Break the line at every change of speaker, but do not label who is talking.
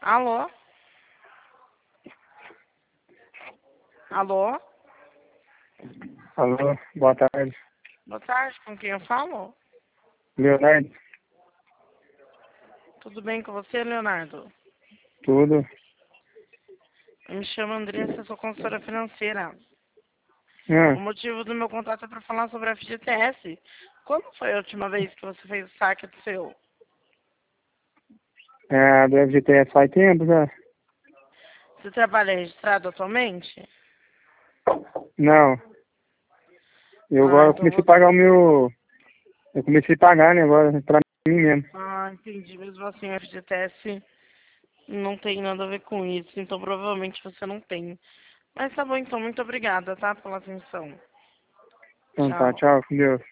Alô? Alô?
Alô, boa tarde.
Boa tarde, com quem eu falo?
Leonardo,
Tudo bem com você, Leonardo?
tudo?
Eu me chamo Andressa, sou consultora financeira. O
Ah,
motivo do meu contato é para falar sobre a FGTS. Quando foi a última vez que você fez o saque do seu?
do FGTS faz tempo já?
Você trabalha registrado atualmente?
Não, eu
Ah,
agora
então
comecei a
você...
pagar o meu... Eu comecei a pagar, né, agora, pra mim mesmo.
Ah, entendi. Mesmo assim, a FGTS não tem nada a ver com isso, então provavelmente você não tem. Mas tá bom, então. Muito obrigada, tá, pela atenção.
Então tá,
Tchau.
tchau, com Deus.